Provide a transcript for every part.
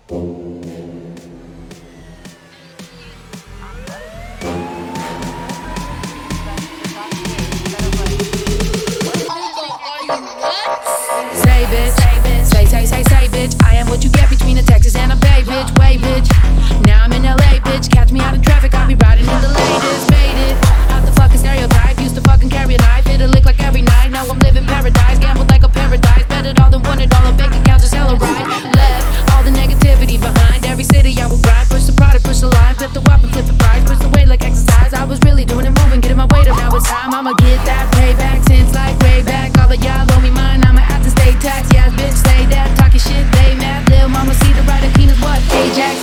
Say bitch, say bitch. I am what you get between a Texas and a Bay bitch. Way bitch, now I'm in LA bitch. Catch me out in traffic, I'll be riding in the latest. Made it, out the fucking stereotype. Used to fucking carry a knife, it'll lick like every night. Now I'm living paradise, gambled like a paradise. Bet it all and won it all, and bank accounts just hella right. Left all the negativity behind. Every city I would ride, push the product, push the line, flip the weapon, flip the price, push the weight like exercise. I was really doing it, moving, getting my weight up. Now it's time, I'ma get that payback. Since like way back, all of y'all owe me mine. I'ma have to stay taxed. Yeah, bitch, say that, talking shit, they mad. Lil' mama see the right and penis, what? Ajax.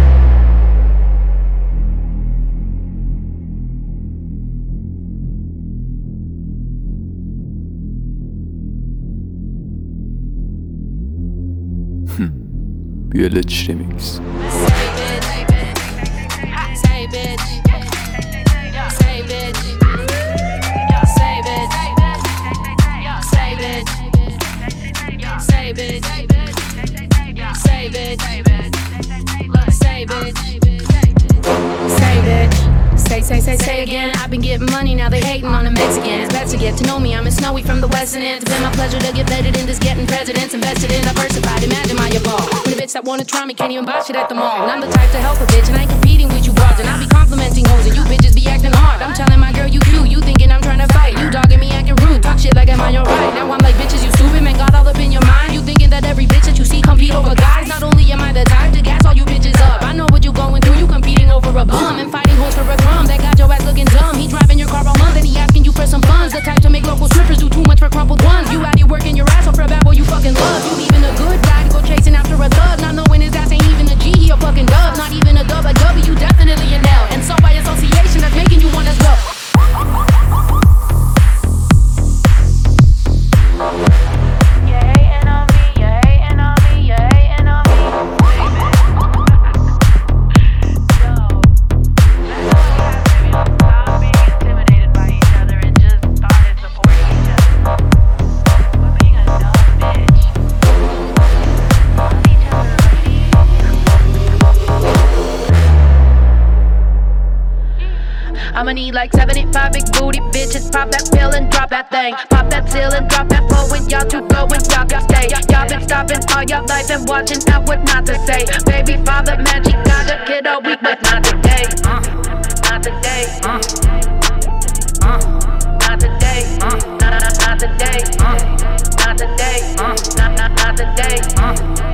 Biology Remix. Say again, I've been getting money, now they hating on the Mexicans. Best to get to know me, I'm in Snowy from the western end. It's been my pleasure to get vetted in this getting presidents. Invested in, diversified, imagine my evolve. When a bitch that wanna try me can't even buy shit at the mall. And I'm the type to help a bitch, and I ain't competing with you broads. And I be complimenting hoes, and you bitches be acting hard. I'm telling my girl you cute, you thinking I'm trying to fight. You dogging me acting rude, talk shit like am I your right. Now I'm like, bitches, you stupid, man, got all up in your mind. You thinking that every bitch that you see compete over guys. Not only am I the type to gas all you bitches up, I know what you going through, you competing over a bum. And fighting hoes for a crumb, that got your ass looking dumb. He driving your car all month and he asking you for some funds. The type to make local strippers do too much for crumpled ones. You out here working your ass off for a bad boy you fucking love. You leaving a good guy to go chasing after a thug, not knowing his ass ain't even a G, he a fucking dub. Not even a dub, a W, definitely an L. And so by association, that's making you want us go. I'ma need like 75 big booty bitches. Pop that pill and drop that thing. Pop that seal and drop that flow. When y'all two go and y'all can stay. Y'all been stopping all your life and watching out what not to say. Baby father man, she got a kid all week, but not today. Not today. Not today. Not today. Not today. Not today.